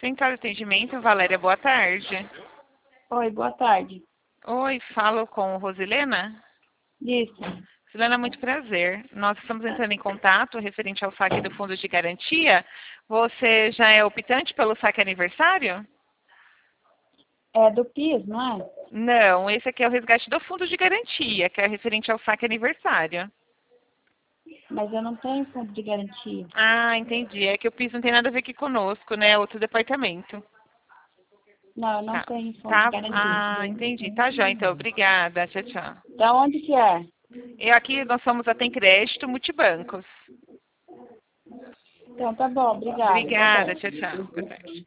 Central de Atendimento, Valéria, boa tarde. Oi, boa tarde. Oi, falo com Rosilena? Isso. Rosilena, muito prazer. Nós estamos entrando em contato referente ao saque do Fundo de Garantia. Você já é optante pelo saque aniversário? É do PIS, não é? Não, esse aqui é o resgate do Fundo de Garantia, que é referente ao saque aniversário. Mas eu não tenho fundo de garantia. Ah, entendi. É que o PIS não tem nada a ver aqui conosco, né? É outro departamento. Não, eu não Tá. tenho fundo de Tá? garantia. Ah, entendi. Tá já, então. Obrigada. Tchau, tchau. Da onde que é? E aqui nós somos a Tem Crédito Multibancos. Então tá bom, obrigada. Boa Obrigada. tarde. Tchau, tchau. Boa tarde.